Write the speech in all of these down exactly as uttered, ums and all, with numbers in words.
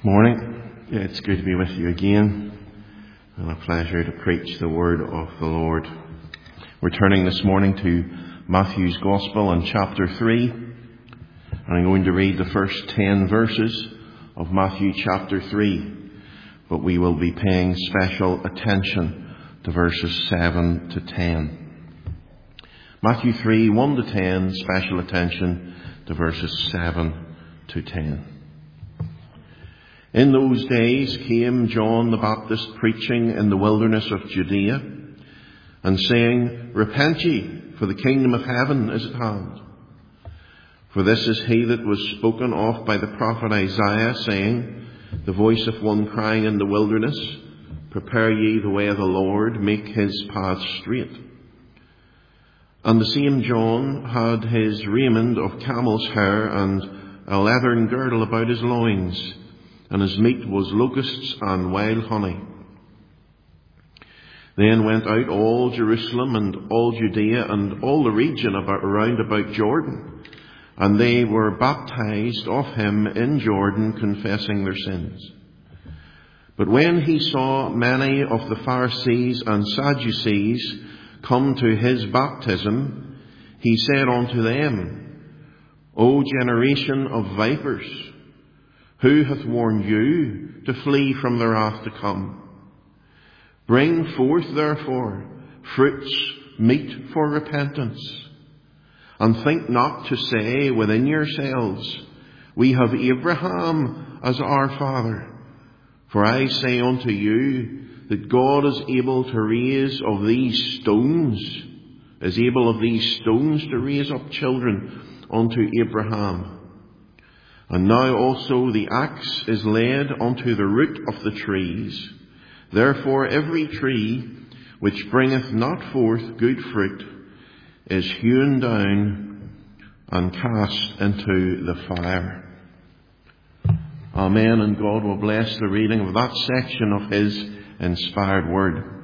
Morning. Yeah, it's good to be with you again, and a pleasure to preach the word of the Lord. We're turning this morning to Matthew's Gospel in chapter three, and I'm going to read the first ten verses of Matthew chapter three, but we will be paying special attention to verses seven to ten. Matthew three, one to ten, special attention to verses seven to ten. In those days came John the Baptist preaching in the wilderness of Judea and saying, Repent ye, for the kingdom of heaven is at hand. For this is he that was spoken of by the prophet Isaiah, saying, The voice of one crying in the wilderness, Prepare ye the way of the Lord, make his path straight. And the same John had his raiment of camel's hair and a leathern girdle about his loins, and his meat was locusts and wild honey. Then went out all Jerusalem and all Judea and all the region about, around about Jordan, and they were baptized of him in Jordan, confessing their sins. But when he saw many of the Pharisees and Sadducees come to his baptism, he said unto them, O generation of vipers, who hath warned you to flee from the wrath to come? Bring forth therefore fruits meet for repentance, and think not to say within yourselves, We have Abraham as our father. For I say unto you that God is able to raise of these stones, is able of these stones to raise up children unto Abraham. And now also the axe is laid unto the root of the trees. Therefore every tree which bringeth not forth good fruit is hewn down and cast into the fire. Amen. And God will bless the reading of that section of his inspired word.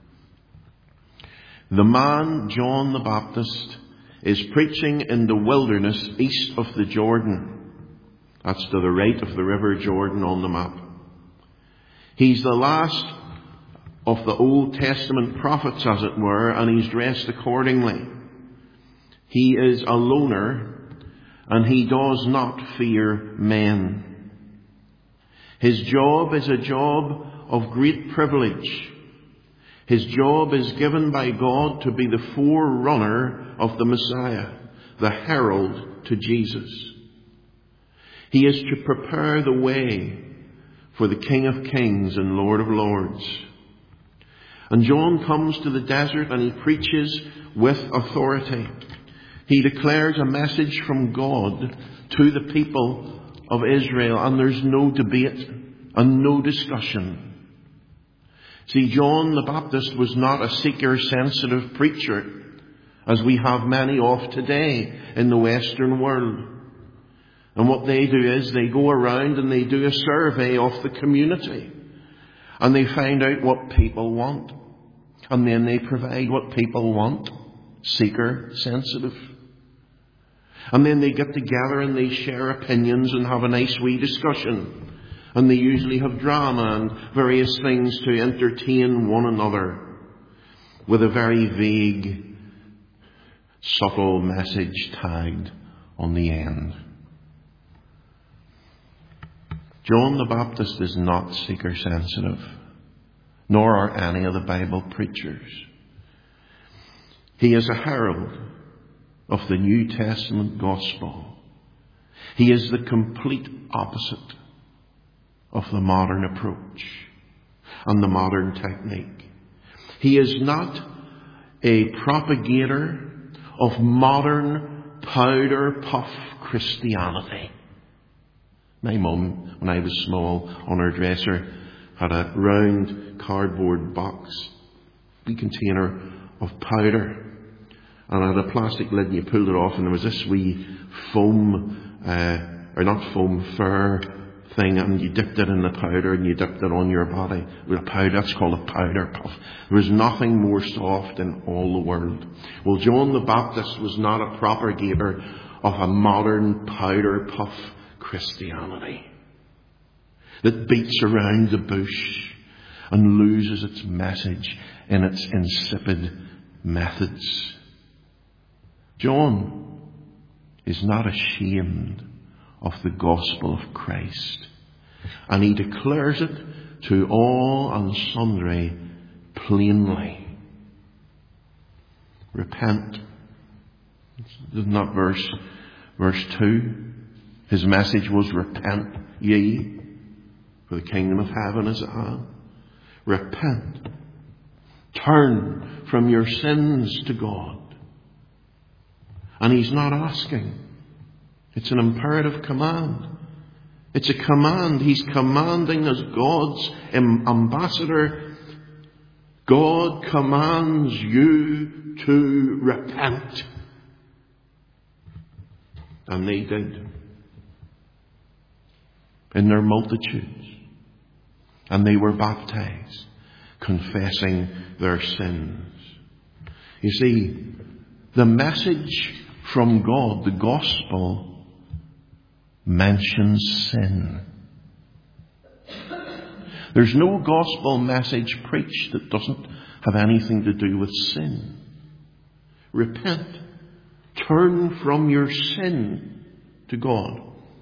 The man John the Baptist is preaching in the wilderness east of the Jordan. That's to the right of the River Jordan on the map. He's the last of the Old Testament prophets, as it were, and he's dressed accordingly. He is a loner, and he does not fear men. His job is a job of great privilege. His job is given by God to be the forerunner of the Messiah, the herald to Jesus. He is to prepare the way for the King of Kings and Lord of Lords. And John comes to the desert and he preaches with authority. He declares a message from God to the people of Israel, and there's no debate and no discussion. See, John the Baptist was not a seeker-sensitive preacher, as we have many of today in the Western world. And what they do is they go around and they do a survey of the community. And they find out what people want. And then they provide what people want. Seeker sensitive. And then they get together and they share opinions and have a nice wee discussion. And they usually have drama and various things to entertain one another, with a very vague, subtle message tagged on the end. John the Baptist is not seeker-sensitive, nor are any of the Bible preachers. He is a herald of the New Testament gospel. He is the complete opposite of the modern approach and the modern technique. He is not a propagator of modern powder puff Christianity. My mum, when I was small, on her dresser, had a round cardboard box, a container of powder. And it had a plastic lid, and you pulled it off, and there was this wee foam, uh, or not foam, fur thing, and you dipped it in the powder, and you dipped it on your body with a powder. That's called a powder puff. There was nothing more soft in all the world. Well, John the Baptist was not a propagator of a modern powder puff Christianity. that beats around the bush and loses its message in its insipid methods. John is not ashamed of the gospel of Christ, and he declares it to all and sundry plainly. Repent. Isn't that verse, verse two? His message was, repent ye, for the kingdom of heaven is at hand. Repent. Turn from your sins to God. And he's not asking. It's an imperative command. It's a command. He's commanding as God's ambassador. God commands you to repent. And they did. In their multitudes. And they were baptized, confessing their sins. You see, the message from God, the gospel, mentions sin. There's no gospel message preached that doesn't have anything to do with sin. Repent. Turn from your sin to God.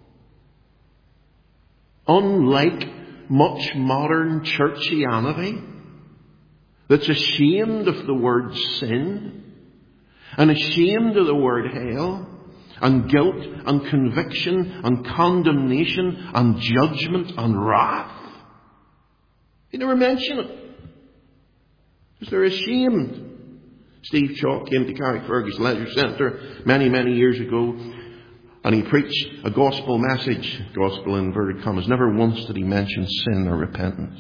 Unlike much modern churchianity that's ashamed of the word sin and ashamed of the word hell and guilt and conviction and condemnation and judgment and wrath. They never mention it because they're ashamed. Steve Chalk came to Carrickfergus Leisure Centre many, many years ago, and he preached a gospel message, gospel in inverted commas. Never once did he mention sin or repentance.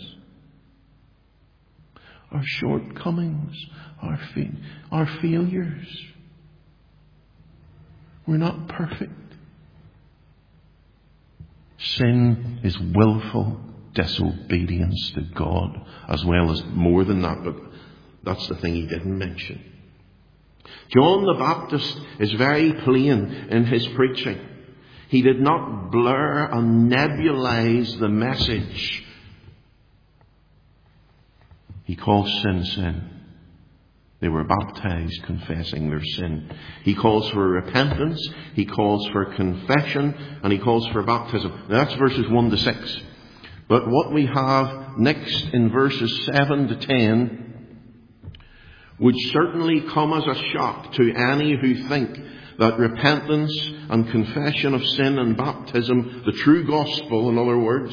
Our shortcomings, our, fa- our failures. We're not perfect. Sin is willful disobedience to God, as well as more than that, but that's the thing he didn't mention. John the Baptist is very plain in his preaching. He did not blur and nebulize the message. He calls sin, sin. They were baptized confessing their sin. He calls for repentance, he calls for confession, and he calls for baptism. Now that's verses one to six. But what we have next in verses seven to ten would certainly come as a shock to any who think that repentance and confession of sin and baptism, the true gospel, in other words,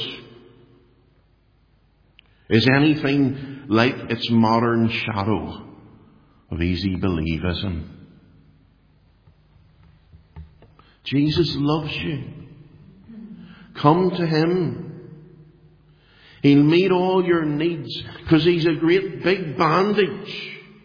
is anything like its modern shadow of easy believism. Jesus loves you. Come to him. He'll meet all your needs because he's a great big bandage.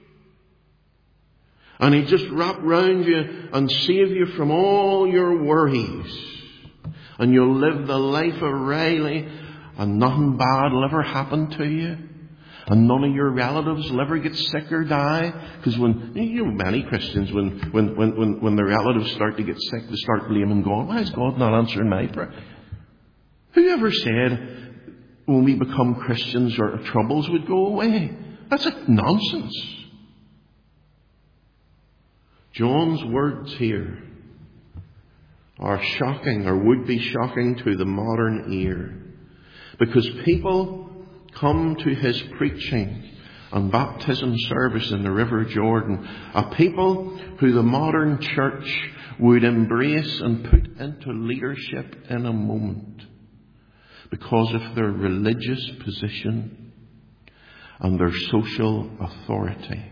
And he'll just wrap round you and save you from all your worries. And you'll live the life of Riley and nothing bad will ever happen to you. And none of your relatives will ever get sick or die. Because when, you know, many Christians, when, when, when, when, when their relatives start to get sick, they start blaming God. Why is God not answering my prayer? Who ever said when we become Christians our troubles would go away? That's a nonsense. John's words here are shocking, or would be shocking to the modern ear. Because people come to his preaching and baptism service in the River Jordan, a people who the modern church would embrace and put into leadership in a moment because of their religious position and their social authority.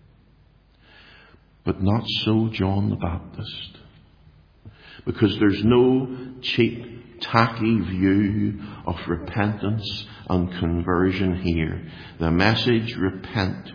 But not so John the Baptist. Because there's no cheap, tacky view of repentance and conversion here. The message, repent,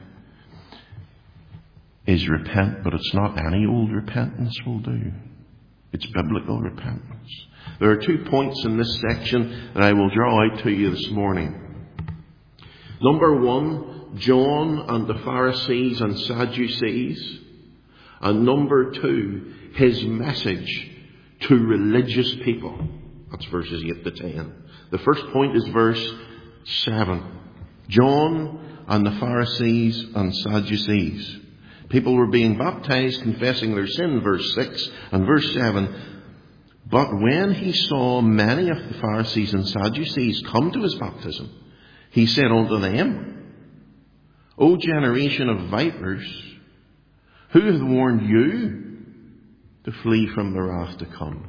is repent, but it's not any old repentance will do. It's biblical repentance. There are two points in this section that I will draw out to you this morning. Number one, John and the Pharisees and Sadducees. And number two, his message to religious people. That's verses eight to ten. The first point is verse seven. John and the Pharisees and Sadducees. People were being baptized, confessing their sin, verse six, and verse seven. But when he saw many of the Pharisees and Sadducees come to his baptism, he said unto them, O generation of vipers, who hath warned you to flee from the wrath to come?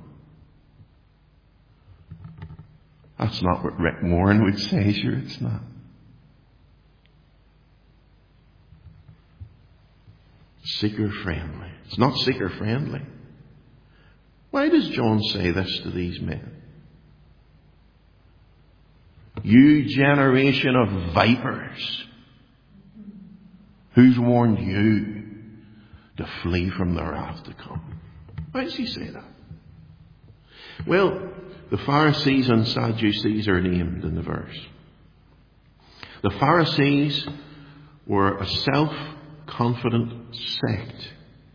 That's not what Rick Warren would say, sure it's not. Seeker friendly. It's not seeker friendly. Why does John say this to these men? You generation of vipers, who's warned you to flee from the wrath to come? Why does he say that? Well, the Pharisees and Sadducees are named in the verse. The Pharisees were a self-confident sect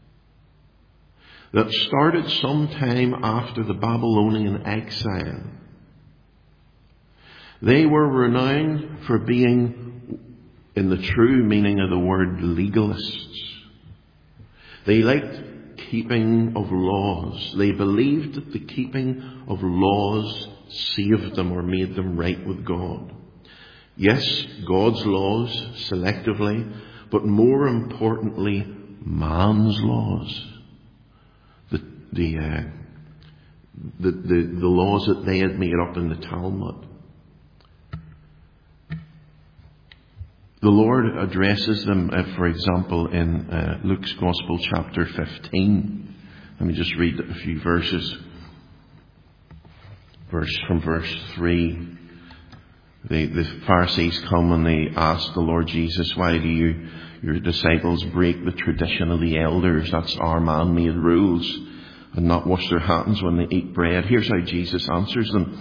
that started sometime after the Babylonian exile. They were renowned for being, in the true meaning of the word, legalists. They liked keeping of laws. They believed that the keeping of laws saved them or made them right with God. Yes, God's laws selectively, but more importantly, man's laws. The the, uh, the the the laws that they had made up in the Talmud. The Lord addresses them, uh, for example, in uh, Luke's Gospel, chapter fifteen. Let me just read a few verses. Verse from verse three. The, the Pharisees come and they ask the Lord Jesus, why do you, your disciples, break the tradition of the elders? That's our man-made rules, and not wash their hands when they eat bread. Here's how Jesus answers them.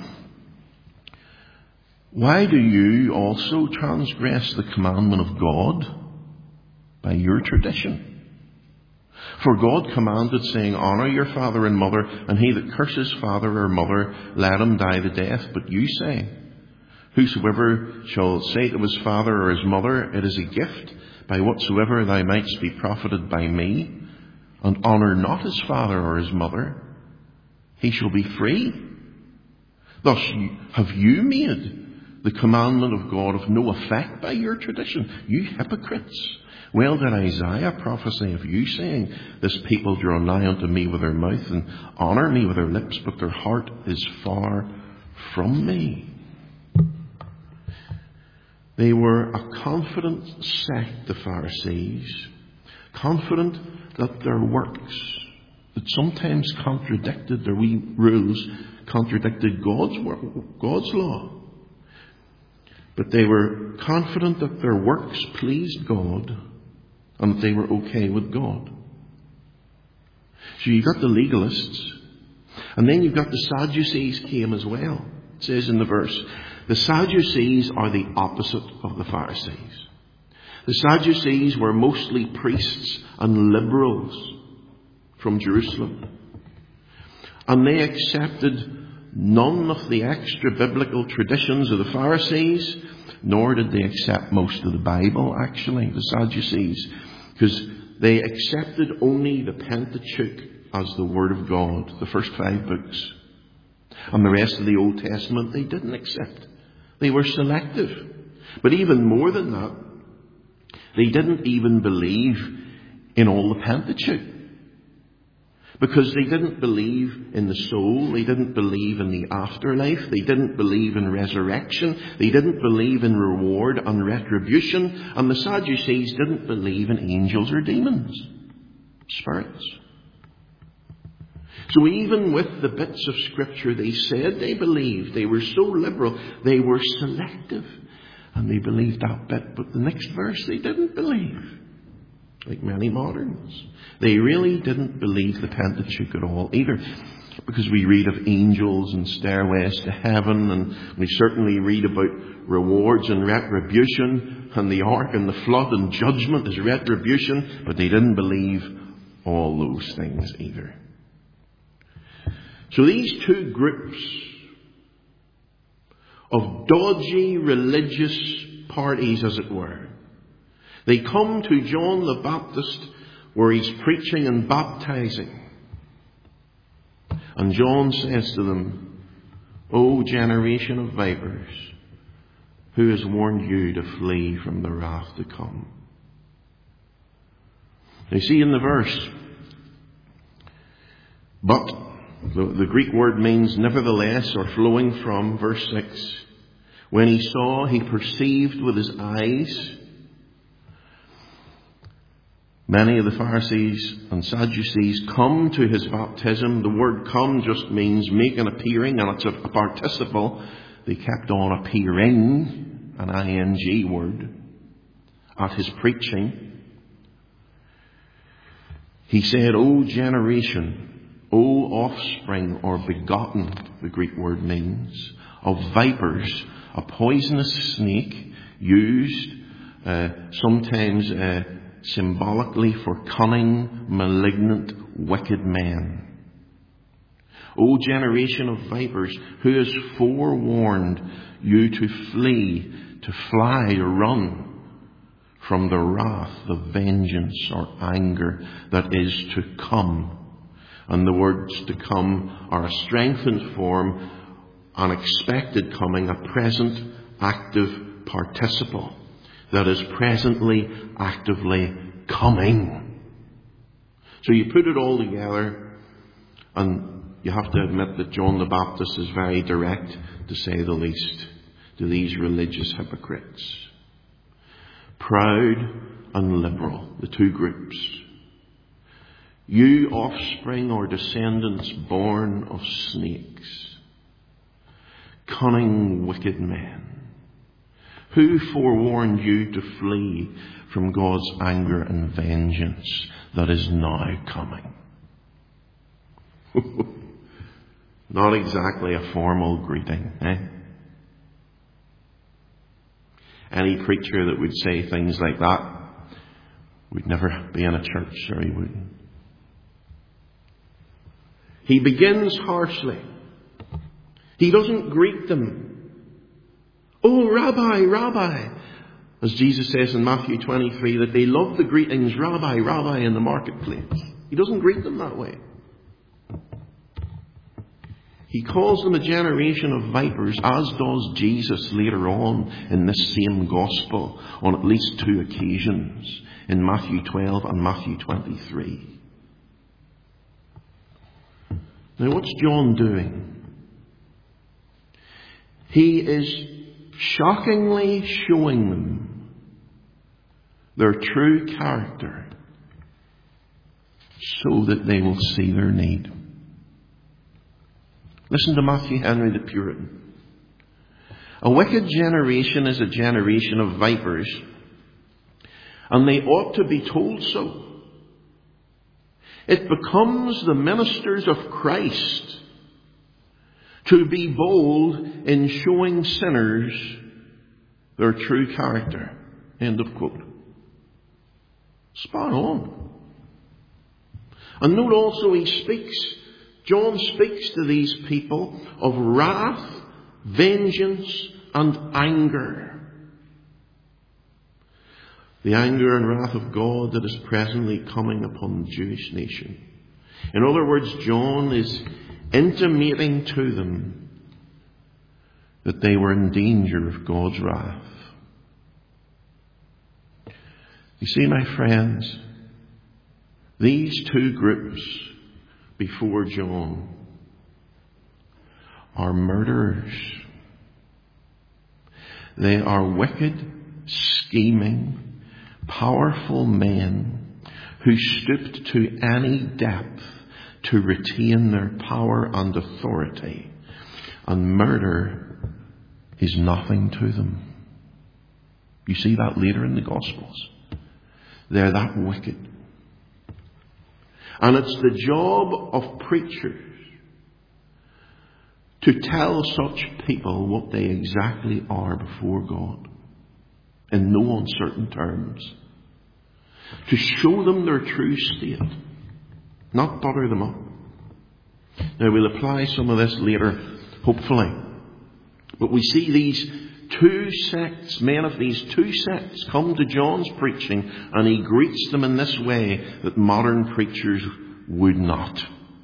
Why do you also transgress the commandment of God by your tradition? For God commanded, saying, Honour your father and mother, and he that curses father or mother, let him die the death. But you say, Whosoever shall say to his father or his mother, It is a gift, by whatsoever thou mightst be profited by me, and honour not his father or his mother, he shall be free. Thus have you made the commandment of God of no effect by your tradition, you hypocrites. Well did Isaiah prophesy of you, saying, This people draw nigh unto me with their mouth, and honour me with their lips, but their heart is far from me. They were a confident sect, the Pharisees, confident that their works, that sometimes contradicted their wee rules, contradicted God's work, God's law. But they were confident that their works pleased God and that they were okay with God. So you've got the legalists, and then you've got the Sadducees came as well. It says in the verse, the Sadducees are the opposite of the Pharisees. The Sadducees were mostly priests and liberals from Jerusalem. And they accepted none of the extra biblical traditions of the Pharisees, nor did they accept most of the Bible, actually, the Sadducees, because they accepted only the Pentateuch as the Word of God, the first five books. And the rest of the Old Testament they didn't accept. They were selective. But even more than that, they didn't even believe in all the Pentateuch. Because they didn't believe in the soul, they didn't believe in the afterlife, they didn't believe in resurrection, they didn't believe in reward and retribution, and the Sadducees didn't believe in angels or demons, spirits. So even with the bits of scripture they said they believed, they were so liberal, they were selective, and they believed that bit, but the next verse they didn't believe. Like many moderns. They really didn't believe the Pentateuch at all either. Because we read of angels and stairways to heaven, and we certainly read about rewards and retribution, and the ark and the flood and judgment as retribution, but they didn't believe all those things either. So these two groups of dodgy religious parties, as it were. They come to John the Baptist where he's preaching and baptizing. And John says to them, "O generation of vipers, who has warned you to flee from the wrath to come?" You see in the verse, but, the, the Greek word means nevertheless or flowing from, verse six. When he saw, he perceived with his eyes. Many of the Pharisees and Sadducees come to his baptism. The word come just means make an appearing, and it's a, a participle. They kept on appearing, an ing word, at his preaching. He said, "O generation, O offspring," or begotten, the Greek word means, "of vipers," a poisonous snake used uh, sometimes uh, symbolically for cunning, malignant, wicked men. "O generation of vipers, who has forewarned you to flee, to fly, to run from the wrath, the vengeance or anger that is to come?" And the words "to come" are a strengthened form, an expected coming, a present active participle that is presently, actively coming. So you put it all together, and you have to admit that John the Baptist is very direct, to say the least, to these religious hypocrites. Proud and liberal, the two groups. "You offspring or descendants born of snakes, cunning, wicked men, who forewarned you to flee from God's anger and vengeance that is now coming?" Not exactly a formal greeting, eh? Any preacher that would say things like that would never be in a church, or he wouldn't. He begins harshly. He doesn't greet them. "Oh, Rabbi, Rabbi," as Jesus says in Matthew twenty-three, that they love the greetings, "Rabbi, Rabbi," in the marketplace. He doesn't greet them that way. He calls them a generation of vipers, as does Jesus later on in this same gospel on at least two occasions, in Matthew twelve and Matthew twenty-three. Now, what's John doing? He is shockingly showing them their true character so that they will see their need. Listen to Matthew Henry the Puritan. "A wicked generation is a generation of vipers, and they ought to be told so. It becomes the ministers of Christ to be bold in showing sinners their true character." End of quote. Spot on. And note also he speaks, John speaks to these people of wrath, vengeance, and anger. The anger and wrath of God that is presently coming upon the Jewish nation. In other words, John is intimating to them that they were in danger of God's wrath. You see, my friends, these two groups before John are murderers. They are wicked, scheming, powerful men who stooped to any depth to retain their power and authority. And murder is nothing to them. You see that later in the Gospels. They're that wicked. And it's the job of preachers to tell such people what they exactly are before God, in no uncertain terms. To show them their true state, not butter them up. Now we'll apply some of this later, hopefully. But we see these two sects, men of these two sects, come to John's preaching, and he greets them in this way that modern preachers would not.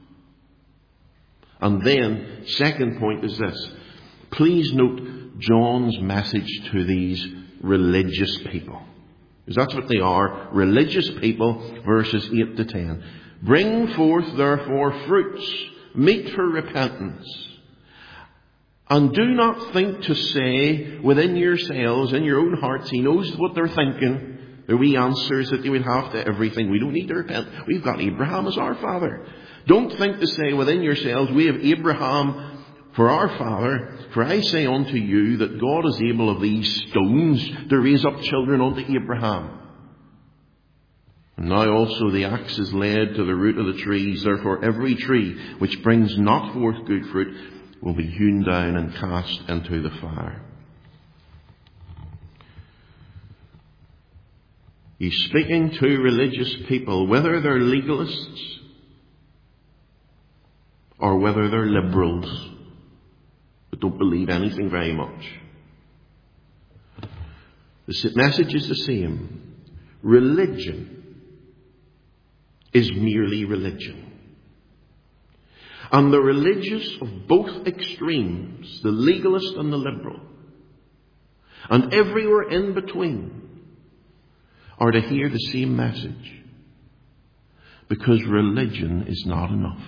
And then, second point is this. Please note John's message to these religious people. Because that's what they are, religious people, verses eight to ten. Bring forth therefore fruits, meet for repentance. And do not think to say within yourselves, in your own hearts, he knows what they're thinking. The wee answers that you would have to everything. We don't need to repent. We've got Abraham as our father. Don't think to say within yourselves, we have Abraham for our father. For I say unto you that God is able of these stones to raise up children unto Abraham. And now also the axe is laid to the root of the trees. Therefore every tree which brings not forth good fruit will be hewn down and cast into the fire. He's speaking to religious people, whether they're legalists or whether they're liberals that don't believe anything very much. The message is the same. Religion is merely religion. And the religious of both extremes, the legalist and the liberal, and everywhere in between, are to hear the same message. Because religion is not enough.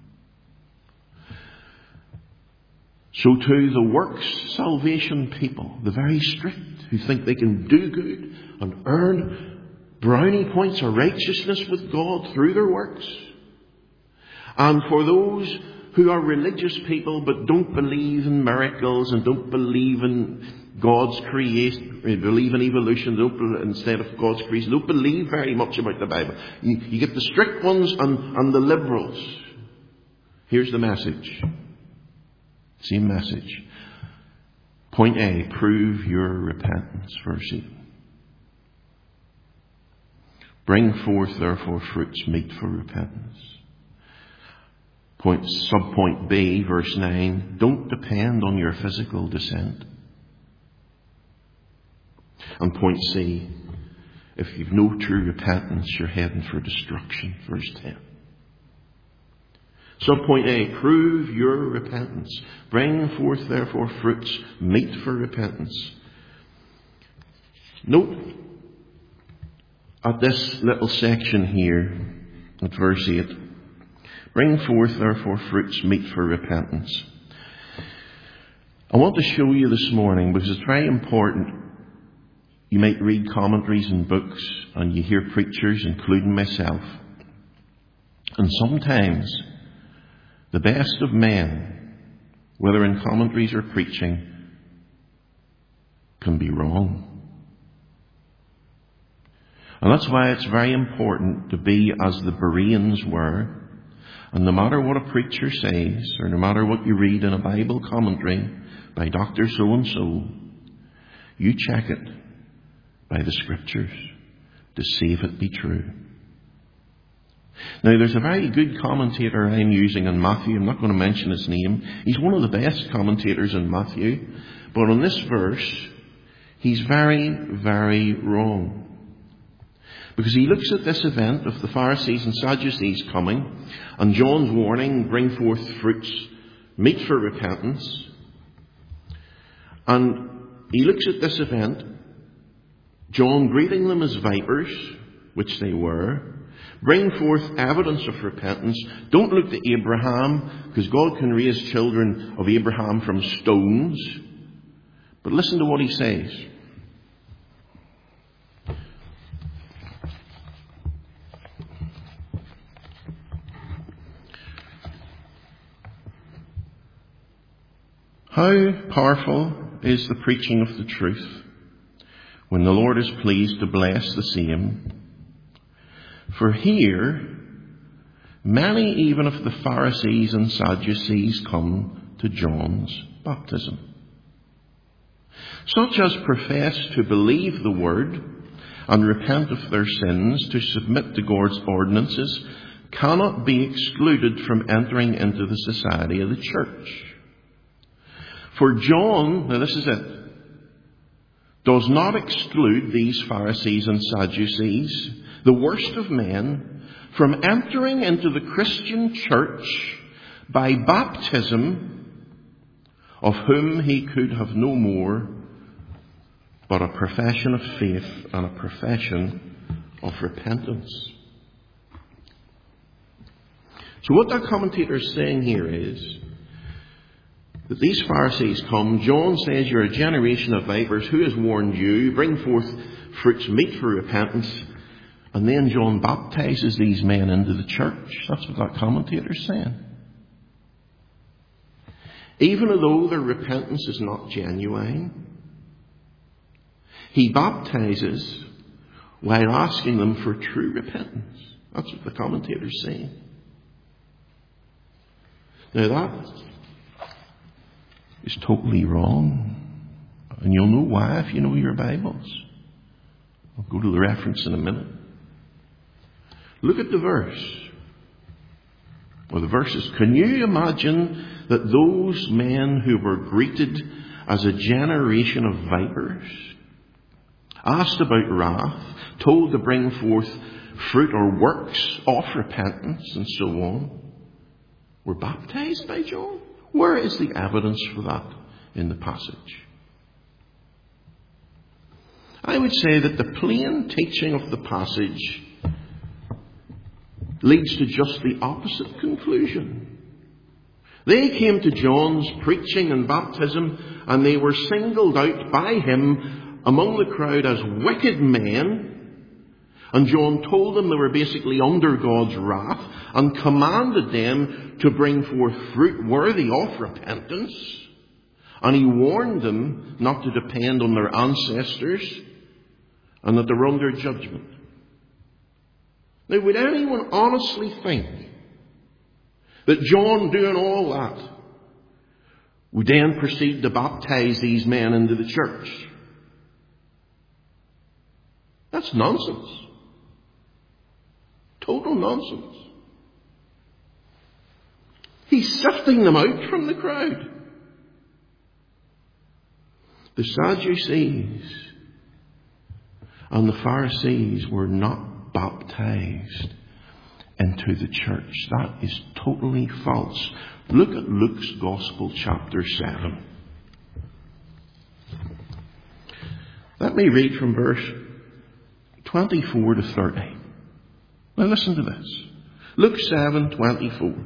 So to the works salvation people, the very strict, who think they can do good and earn brownie points of righteousness with God through their works, and for those who are religious people but don't believe in miracles and don't believe in God's creation, believe in evolution, don't, instead of God's creation, don't believe very much about the Bible. You, you get the strict ones and, and the liberals. Here's the message. Same message. Point A, prove your repentance. Verse eight. Bring forth therefore fruits meet for repentance. Point, subpoint B, verse nine, don't depend on your physical descent. And point C, if you've no true repentance, you're heading for destruction. Verse ten. Subpoint A, prove your repentance. Bring forth therefore fruits meet for repentance. Note at this little section here, at verse eight, bring forth therefore fruits meet for repentance. I want to show you this morning, because it's very important. You might read commentaries and books, and you hear preachers, including myself. And sometimes the best of men, whether in commentaries or preaching, can be wrong. And that's why it's very important to be as the Bereans were. And no matter what a preacher says, or no matter what you read in a Bible commentary by Doctor So-and-so, you check it by the Scriptures to see if it be true. Now, there's a very good commentator I'm using on Matthew. I'm not going to mention his name. He's one of the best commentators in Matthew. But on this verse, he's very, very wrong. Because he looks at this event of the Pharisees and Sadducees coming, and John's warning, bring forth fruits, meet for repentance. And he looks at this event, John greeting them as vipers, which they were. Bring forth evidence of repentance. Don't look to Abraham, because God can raise children of Abraham from stones. But listen to what he says. How powerful is the preaching of the truth when the Lord is pleased to bless the same. For here, many even of the Pharisees and Sadducees come to John's baptism. Such as profess to believe the word and repent of their sins, to submit to God's ordinances, cannot be excluded from entering into the society of the church. For John, now this is it, does not exclude these Pharisees and Sadducees, the worst of men, from entering into the Christian church by baptism, of whom he could have no more but a profession of faith and a profession of repentance. So what that commentator is saying here is that these Pharisees come, John says, you're a generation of vipers, who has warned you? Bring forth fruits meet for repentance. And then John baptizes these men into the church. That's what that commentator is saying. Even though their repentance is not genuine, he baptizes while asking them for true repentance. That's what the commentator is saying. Now that is totally wrong. And you'll know why if you know your Bibles. I'll go to the reference in a minute. Look at the verse. Or the verses. Can you imagine that those men who were greeted as a generation of vipers, asked about wrath, told to bring forth fruit or works of repentance and so on, were baptized by John? Where is the evidence for that in the passage? I would say that the plain teaching of the passage leads to just the opposite conclusion. They came to John's preaching and baptism, and they were singled out by him among the crowd as wicked men. And John told them they were basically under God's wrath and commanded them to bring forth fruit worthy of repentance. And he warned them not to depend on their ancestors and that they were under judgment. Now, would anyone honestly think that John, doing all that, would then proceed to baptize these men into the church? That's nonsense. Total nonsense. He's sifting them out from the crowd. The Sadducees and the Pharisees were not baptized into the church. That is totally false. Look at Luke's Gospel, chapter seven. Let me read from verse twenty-four to thirty. Now listen to this. Luke seven twenty-four.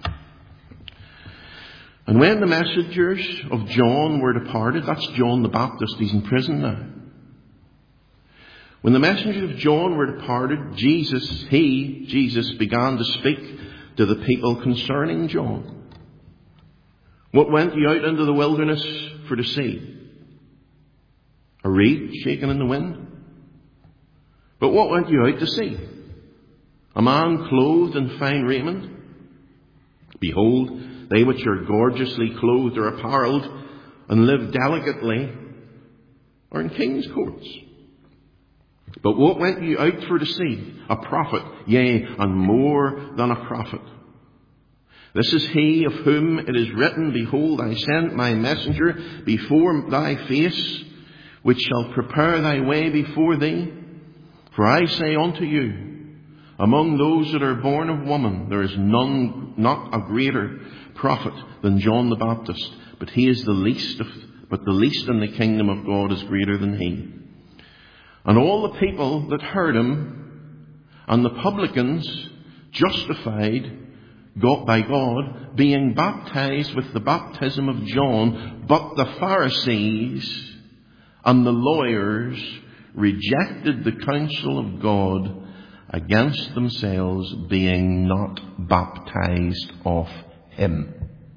And when the messengers of John were departed, that's John the Baptist, he's in prison now. When the messengers of John were departed, Jesus, he, Jesus, began to speak to the people concerning John. What went you out into the wilderness for to see? A reed shaken in the wind? But what went you out to see? A man clothed in fine raiment? Behold, they which are gorgeously clothed or apparelled and live delicately are in king's courts. But what went you out for to see? A prophet, yea, and more than a prophet. This is he of whom it is written, Behold, I send my messenger before thy face, which shall prepare thy way before thee. For I say unto you, among those that are born of woman, there is none, not a greater prophet than John the Baptist, but he is the least of, but the least in the kingdom of God is greater than he. And all the people that heard him, and the publicans, justified by God, being baptized with the baptism of John, but the Pharisees and the lawyers rejected the counsel of God against themselves, being not baptized of him.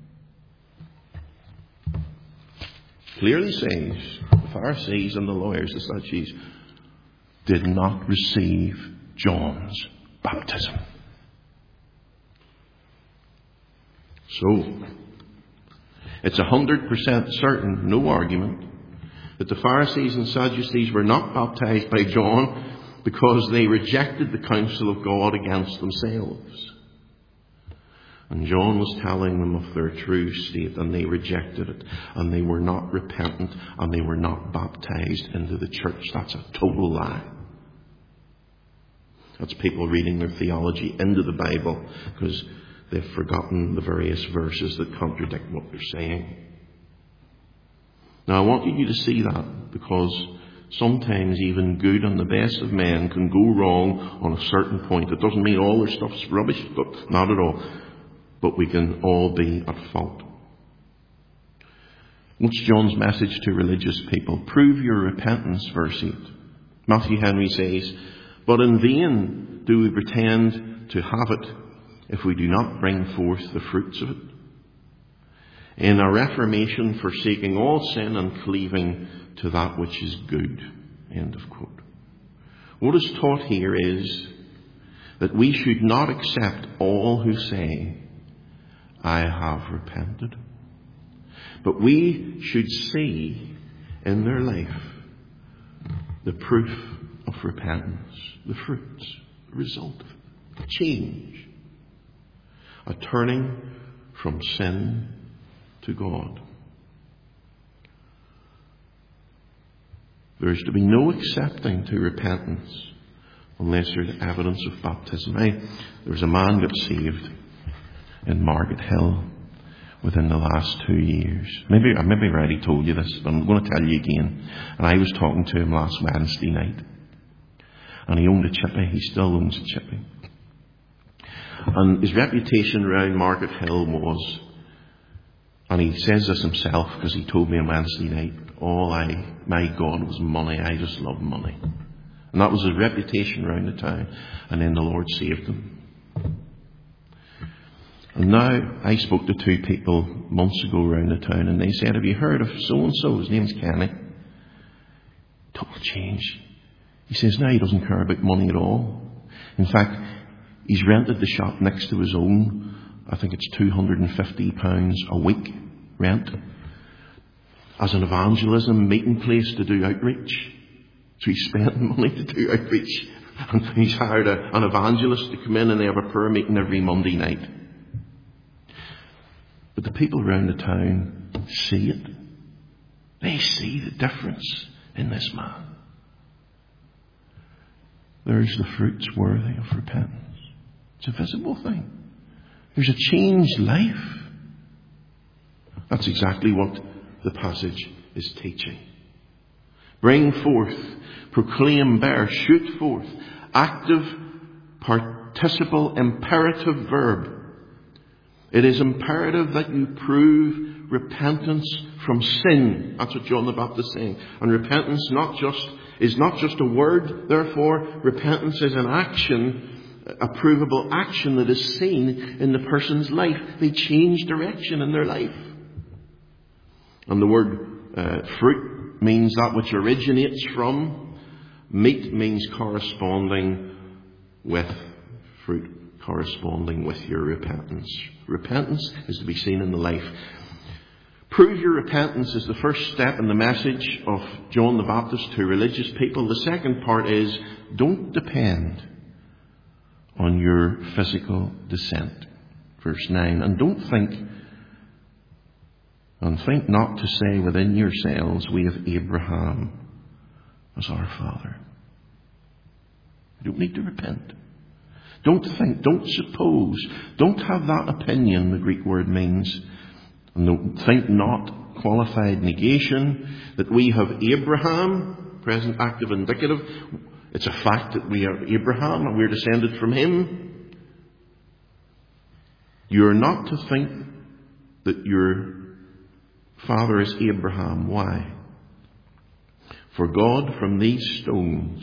Clearly says the Pharisees and the lawyers, the Sadducees, did not receive John's baptism. So, it's a hundred percent certain, no argument, that the Pharisees and Sadducees were not baptized by John because they rejected the counsel of God against themselves. And John was telling them of their true state, and they rejected it, and they were not repentant, and they were not baptized into the church. That's a total lie. That's people reading their theology into the Bible because they've forgotten the various verses that contradict what they're saying. Now, I want you to see that, because sometimes even good and the best of men can go wrong on a certain point. It doesn't mean all their stuff's rubbish, but not at all. But we can all be at fault. What's John's message to religious people? Prove your repentance, verse eight. Matthew Henry says, but in vain do we pretend to have it if we do not bring forth the fruits of it. In a reformation, forsaking all sin and cleaving to that which is good. End of quote. What is taught here is that we should not accept all who say, I have repented. But we should see in their life the proof of repentance, the fruits, the result of it, a change, a turning from sin to God. There is to be no accepting to repentance unless there's evidence of baptism. I, there was a man got saved in Market Hill within the last two years. Maybe, maybe I've already told you this, but I'm going to tell you again. And I was talking to him last Wednesday night. And he owned a chippy. He still owns a chippy. And his reputation around Market Hill was, and he says this himself because he told me on Wednesday night, all I, my God was money. I just love money. And that was his reputation around the town. And then the Lord saved him. And now, I spoke to two people months ago around the town, and they said, have you heard of so-and-so? His name's Kenny. Total change. He says now he doesn't care about money at all. In fact, he's rented the shop next to his own. I think it's two hundred fifty pounds a week rent as an evangelism meeting place to do outreach. So he's spending money to do outreach. And he's hired a, an evangelist to come in, and they have a prayer meeting every Monday night. But the people around the town see it. They see the difference in this man. There's the fruits worthy of repentance. It's a visible thing. There's a changed life. That's exactly what the passage is teaching. Bring forth, proclaim, bear, shoot forth. Active, participle, imperative verb. It is imperative that you prove repentance from sin. That's what John the Baptist is saying. And repentance not just is not just a word. Therefore, repentance is an action, a provable action that is seen in the person's life. They change direction in their life. And the word uh, fruit means that which originates from. Meat means corresponding with fruit. Corresponding with your repentance. Repentance is to be seen in the life. Prove your repentance is the first step in the message of John the Baptist to religious people. The second part is, don't depend on your physical descent. Verse nine. And don't think, and think not to say within yourselves, we have Abraham as our father. You don't need to repent. Don't think, don't suppose, don't have that opinion, the Greek word means. And don't think not, qualified negation, that we have Abraham, present active indicative. It's a fact that we are Abraham and we're descended from him. You're not to think that your father is Abraham. Why? For God from these stones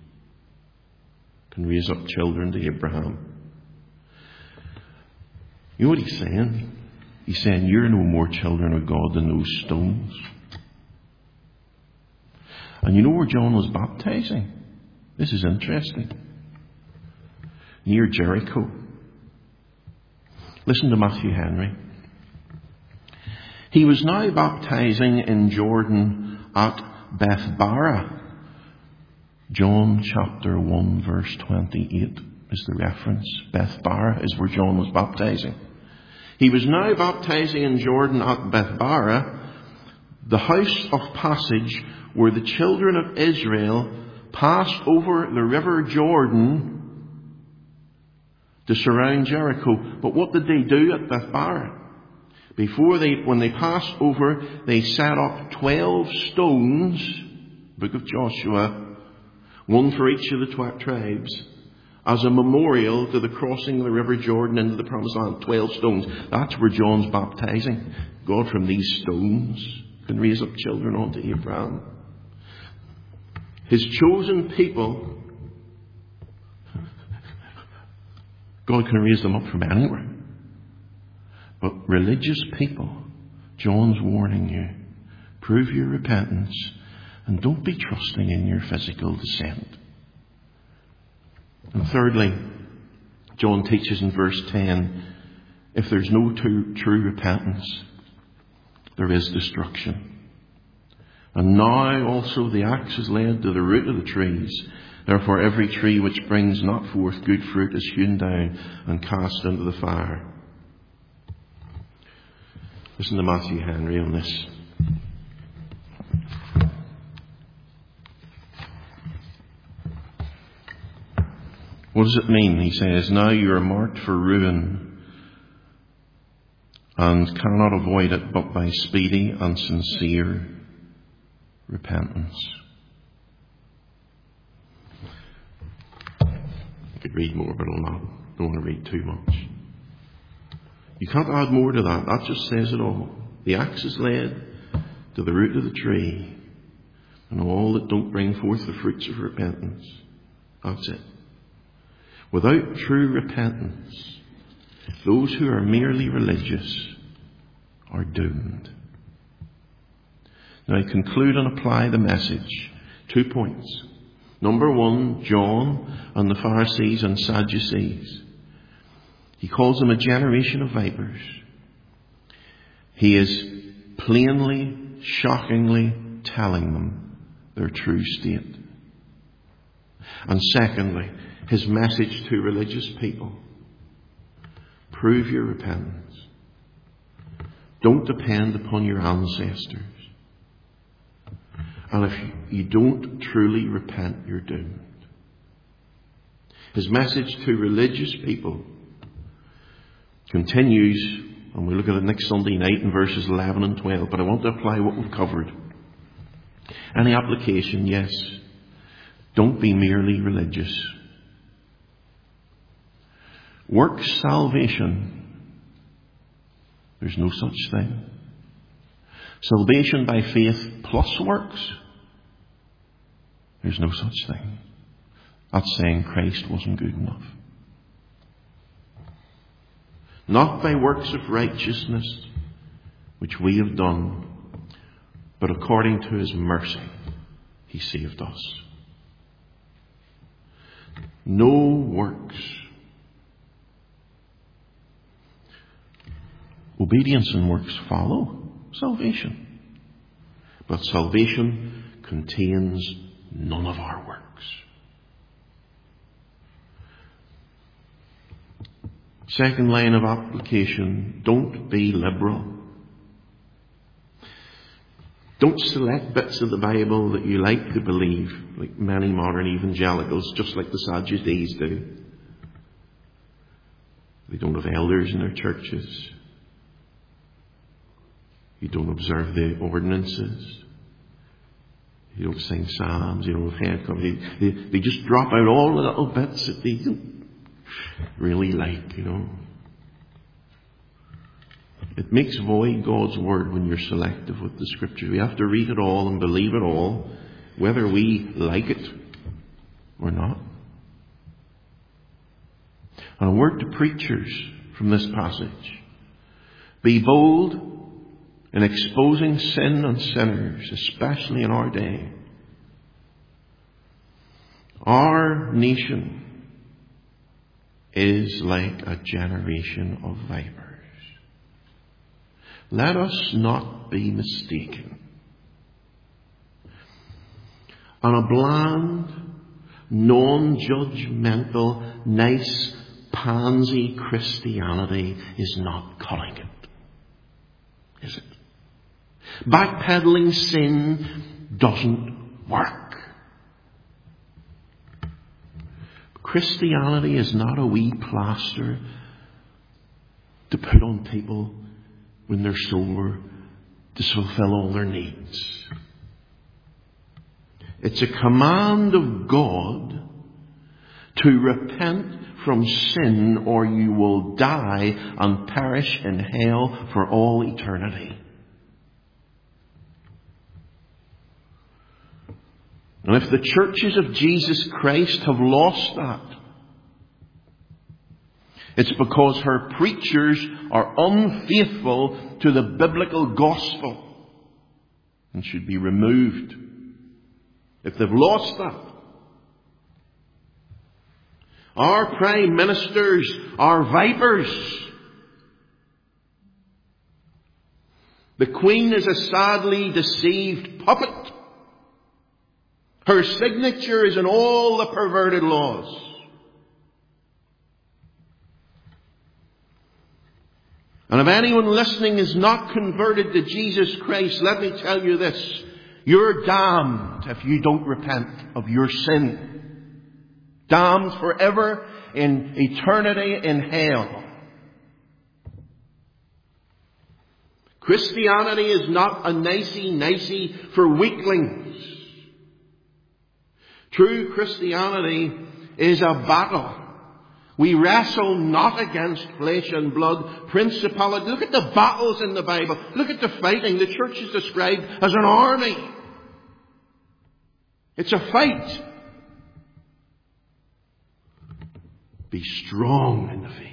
can raise up children to Abraham. You know what he's saying? He's saying you're no more children of God than those stones. And you know where John was baptizing? This is interesting. Near Jericho. Listen to Matthew Henry. He was now baptizing in Jordan at Bethbara. John chapter one verse twenty-eight is the reference. Bethbara is where John was baptizing. He was now baptizing in Jordan at Bethbara, the house of passage where the children of Israel passed over the river Jordan to surround Jericho. But what did they do at Bethbara? Before they, when they passed over, they set up twelve stones, Book of Joshua, one for each of the twelve tribes, as a memorial to the crossing of the river Jordan into the Promised Land. Twelve stones. That's where John's baptizing. God from these stones can raise up children unto Abraham. His chosen people, God can raise them up from anywhere. But religious people, John's warning you, prove your repentance and don't be trusting in your physical descent. And thirdly, John teaches in verse ten, if there's no true, true repentance, there is destruction. And now also the axe is laid to the root of the trees. Therefore every tree which brings not forth good fruit is hewn down and cast into the fire. Listen to Matthew Henry on this. What does it mean? He says, now you are marked for ruin and cannot avoid it but by speedy and sincere repentance. I could read more, but I'll not. I don't want to read too much. You can't add more to that. That just says it all. The axe is laid to the root of the tree, and all that don't bring forth the fruits of repentance. That's it. Without true repentance, those who are merely religious are doomed. Now I conclude and apply the message. Two points. Number one, John and the Pharisees and Sadducees. He calls them a generation of vipers. He is plainly, shockingly telling them their true state. And secondly, his message to religious people. Prove your repentance. Don't depend upon your ancestors. And if you don't truly repent, you're doomed. His message to religious people continues, and we'll look at it next Sunday night in verses eleven and twelve, but I want to apply what we've covered. Any application? Yes. Don't be merely religious. Works salvation. There's no such thing. Salvation by faith plus works. There's no such thing. That's saying Christ wasn't good enough. Not by works of righteousness, which we have done, but according to his mercy, he saved us. No works. Obedience and works follow salvation. But salvation contains none of our works. Second line of application, don't be liberal. Don't select bits of the Bible that you like to believe, like many modern evangelicals, just like the Sadducees do. They don't have elders in their churches. You don't observe the ordinances. You don't sing psalms. You don't have head covering. They, they, they just drop out all the little bits that they don't really like, you know. It makes void God's word when you're selective with the scriptures. We have to read it all and believe it all, whether we like it or not. And a word to preachers from this passage. Be bold in exposing sin and sinners, especially in our day. Our nation is like a generation of vipers. Let us not be mistaken. And a bland, non-judgmental, nice, pansy Christianity is not cutting it, is it? Backpedaling sin doesn't work. Christianity is not a wee plaster to put on people when they're sore to fulfill all their needs. It's a command of God to repent from sin, or you will die and perish in hell for all eternity. And if the churches of Jesus Christ have lost that, it's because her preachers are unfaithful to the biblical gospel and should be removed. If they've lost that, our prime ministers are vipers. The Queen is a sadly deceived puppet. Her signature is in all the perverted laws. And if anyone listening is not converted to Jesus Christ, let me tell you this. You're damned if you don't repent of your sin. Damned forever in eternity in hell. Christianity is not a nicey-nicey for weaklings. True Christianity is a battle. We wrestle not against flesh and blood, principality. Look at the battles in the Bible. Look at the fighting. The church is described as an army. It's a fight. Be strong in the faith.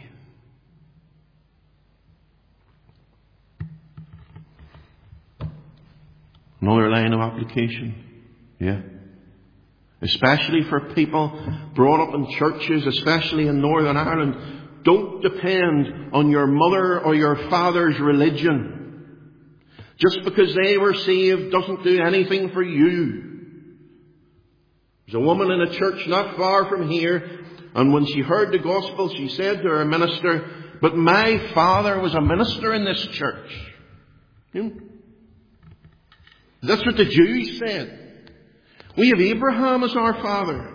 Another line of application. Yeah. Especially for people brought up in churches, especially in Northern Ireland. Don't depend on your mother or your father's religion. Just because they were saved doesn't do anything for you. There's a woman in a church not far from here, and when she heard the gospel, she said to her minister, "But my father was a minister in this church." Hmm? That's what the Jews said. We have Abraham as our father.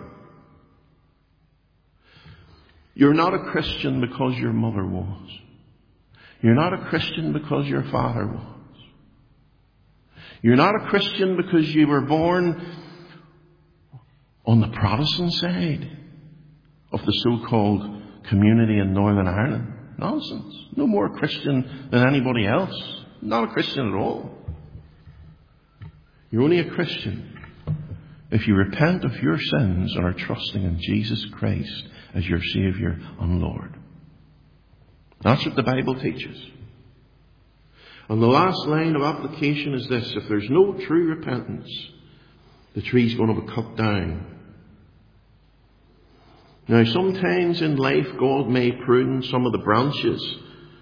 You're not a Christian because your mother was. You're not a Christian because your father was. You're not a Christian because you were born on the Protestant side of the so-called community in Northern Ireland. Nonsense. No more Christian than anybody else. Not a Christian at all. You're only a Christian if you repent of your sins and are trusting in Jesus Christ as your Saviour and Lord. That's what the Bible teaches. And the last line of application is this. If there's no true repentance, the tree's going to be cut down. Now, sometimes in life, God may prune some of the branches,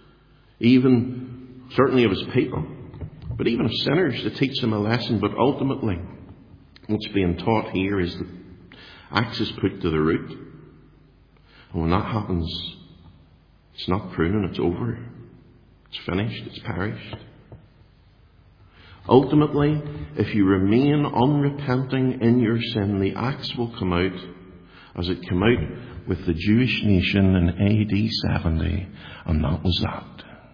even, certainly of His people, but even of sinners, to teach them a lesson. But ultimately, what's being taught here is the axe is put to the root. And when that happens, it's not pruning, it's over. It's finished, it's perished. Ultimately, if you remain unrepenting in your sin, the axe will come out as it came out with the Jewish nation in A D seventy, and that was that.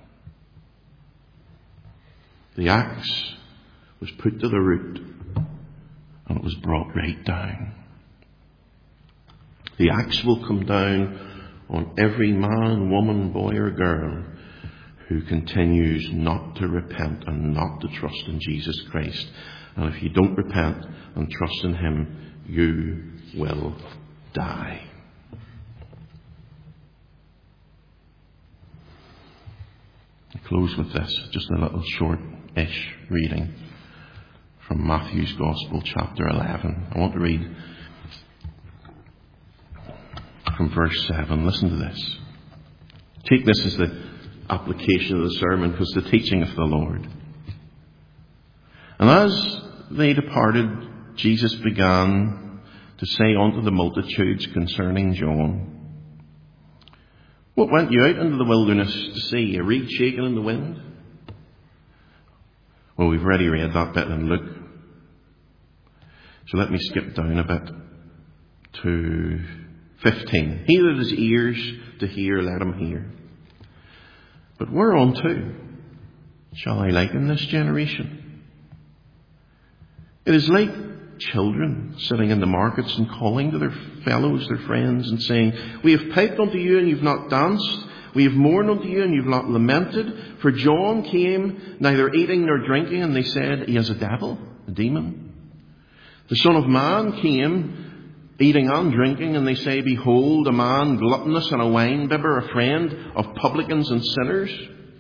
The axe was put to the root, and it was brought right down. The axe will come down on every man, woman, boy or girl who continues not to repent and not to trust in Jesus Christ. And if you don't repent and trust in Him, you will die. I close with this, just a little short-ish reading from Matthew's Gospel, chapter eleven. I want to read from verse seven. Listen to this. Take this as the application of the sermon, because the teaching of the Lord. And as they departed, Jesus began to say unto the multitudes concerning John, What went you out into the wilderness to see? A reed shaking in the wind? Well, we've already read that bit in Luke. So let me skip down a bit to fifteen. He that has ears to hear, let him hear. But whereunto shall I liken this generation? It is like children sitting in the markets and calling to their fellows, their friends, and saying, we have piped unto you and you've not danced. We have mourned unto you and you've not lamented. For John came neither eating nor drinking, and they said, he has a devil, a demon. The Son of Man came eating and drinking, and they say, behold, a man gluttonous and a wine-bibber, a friend of publicans and sinners.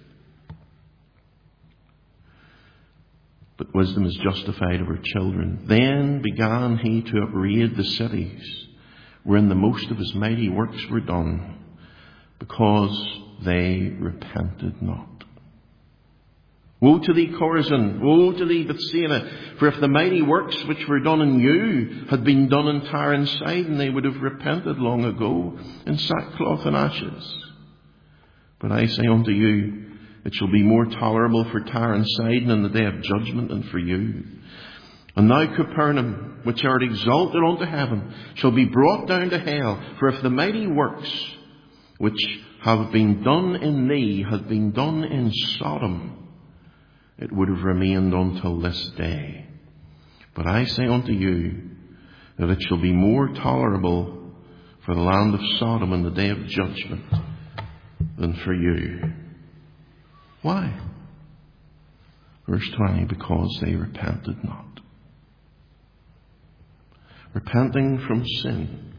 But wisdom is justified of her children. Then began he to upbraid the cities wherein the most of his mighty works were done, because they repented not. Woe to thee, Chorazin! Woe to thee, Bethsaida! For if the mighty works which were done in you had been done in Tyre and Sidon, they would have repented long ago in sackcloth and ashes. But I say unto you, it shall be more tolerable for Tyre and Sidon in the day of judgment than for you. And thou, Capernaum, which art exalted unto heaven, shall be brought down to hell. For if the mighty works which have been done in thee had been done in Sodom, it would have remained until this day. But I say unto you, that it shall be more tolerable for the land of Sodom in the day of judgment than for you. Why? Verse twenty, because they repented not. Repenting from sin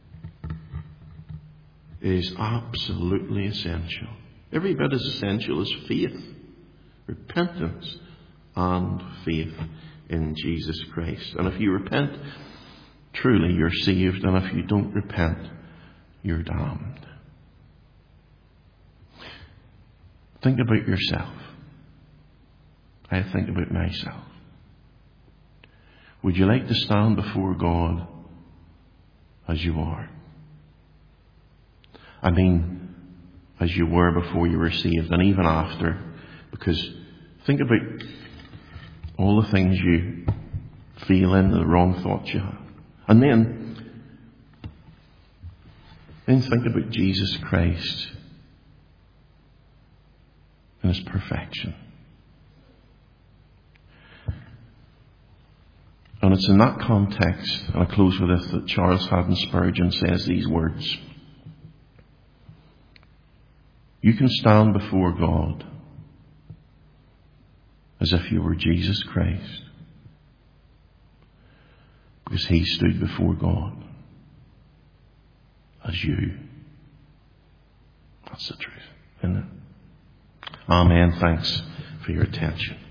is absolutely essential. Every bit as essential as faith. Repentance and faith in Jesus Christ. And if you repent, truly you're saved. And if you don't repent, you're damned. Think about yourself. I think about myself. Would you like to stand before God as you are? I mean, as you were before you were saved, and even after. Because think about all the things you feel in, the wrong thoughts you have. And then, then think about Jesus Christ and his perfection. And it's in that context, and I close with this, that Charles Haddon Spurgeon says these words. You can stand before God as if you were Jesus Christ, because he stood before God as you. That's the truth, isn't it? Amen. Thanks for your attention.